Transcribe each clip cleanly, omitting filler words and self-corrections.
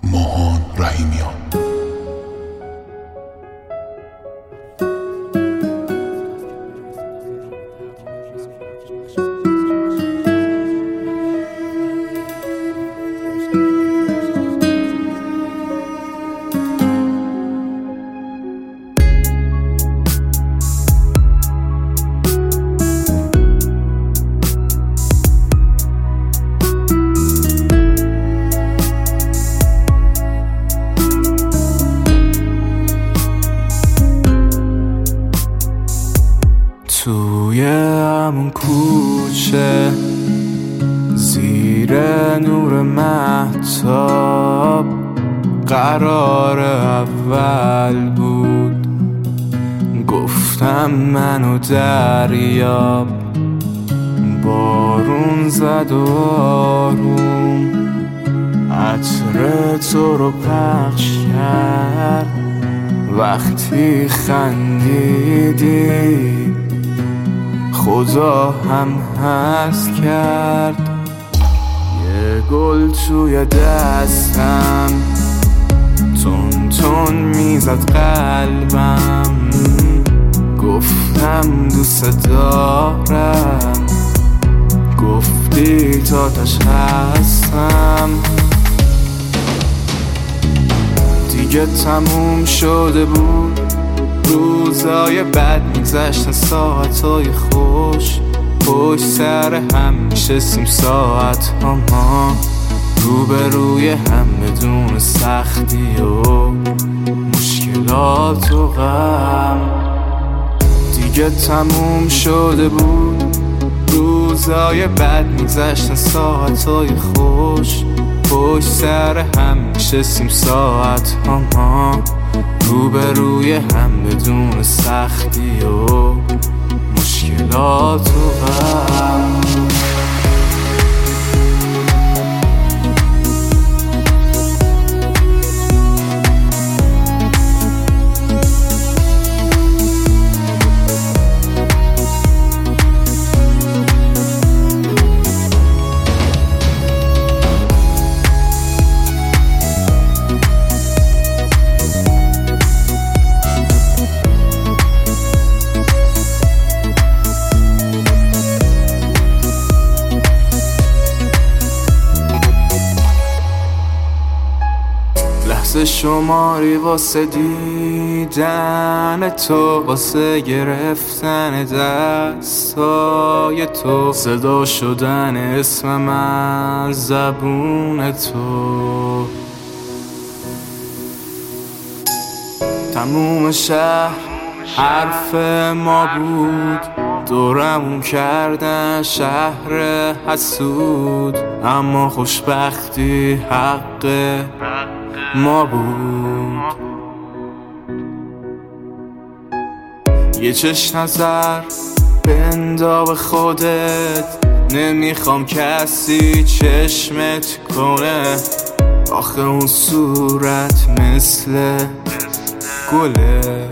ماهان رحیمیان. توی همون کوچه زیر نور مهتاب قرار اول بود، گفتم منو دریاب. بارون زد و آروم عطر تو رو پخش کرد، وقتی خندیدی خدا هم هست کرد. یه گل توی دستم تون تون میزد قلبم، گفتم دوست دارم، گفتی تاتش هستم. دیگه تموم شده بود، روزای بد میگذشتن، ساعتهای خوش پشت سر هم میشستیم ساعت ها، ما روبروی هم بدون سختی و مشکلات و غم. دیگه تموم شده بود، روزای بد میگذشتن، ساعتهای خوش پشت سر هم میشستیم ساعت ها، ما روبروی هم بدون سختی و مشکلات و غم. لحظه شماری واسه دیدن تو، واسه گرفتن دستای تو، صدا شدن اسمم از زبون تو. تموم شهر حرف ما بود، دورمون کردن شهر حسود، اما خوشبختی حق ما بود. یه چشم نظر بندا به خودت، نمیخوام کسی چشمت کنه، آخه اون صورت مثل گله.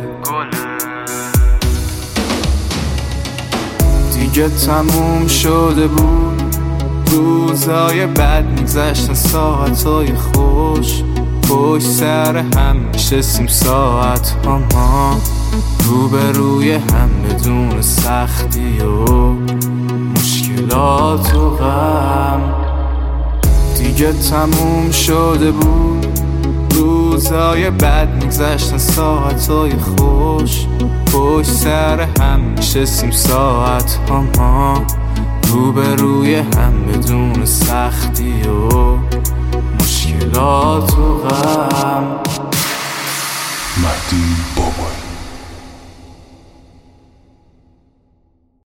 دیگه تموم شده بود، روزای بد میگذشتن، ساعتهای خوش پشت سر هم میشستیم ساعت ها، ما روبروی هم بدون سختی و مشکلات و غم. دیگه تموم شده بود، روزای بد میگذشتن، ساعتهای خوش پشت سر هم میشستیم ساعت ها، ما روبروی هم بدون سختی و مشکلات و غم. مهدی بابایی.